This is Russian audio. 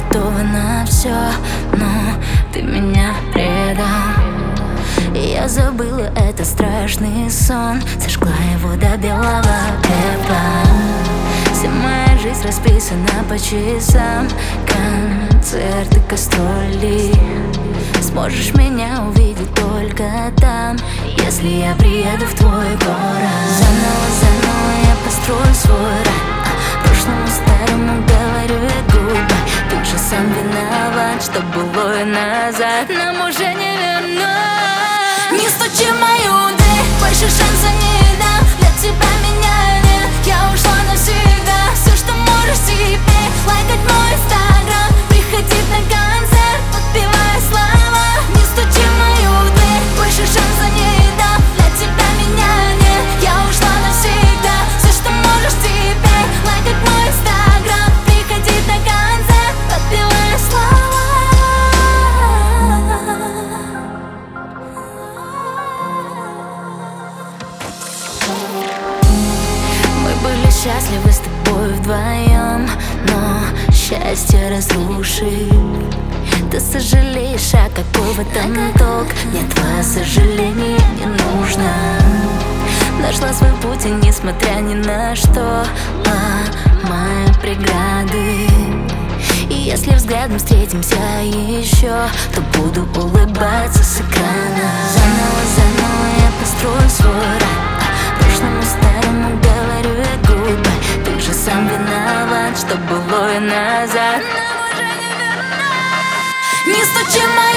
готова на все, но ты меня предал. И я забыла этот страшный сон, сожгла его до белого пепла. Вся моя жизнь расписана по часам, концерты, гастроли. Сможешь меня увидеть только там, если я приеду в твой город. Заново я построю свой рай, прошлому старому говорю я гудбай. Ты же сам виноват, что было назад нам уже не вернуть. Не стучи в мою дверь, больше шанса не дам. Для тебя меня нет, я ушла навсегда. Все, что можешь теперь, лайкать мой инстаграм, приходить на концерт, подпевая слова. Не стучи в мою дверь, больше шанса не дам. Для тебя меня нет, я ушла навсегда. Все, что можешь теперь, лайкать мой инстаграм, приходить на концерт, подпевая слова. Мы были счастливы с тобой вдвоем, но счастье разрушит. Ты сожалеешь, а какой в этом толк? Мне твое сожаление не нужно. Нашла свой путь, и несмотря ни на что, ломаю преграды. И если взглядом встретимся еще, то буду улыбаться с экрана. Заново я построю свой рай, прошлому старому говорю я гудбай. Ты же сам виноват, что было назад нам уже не вернуть. Не стучи в мою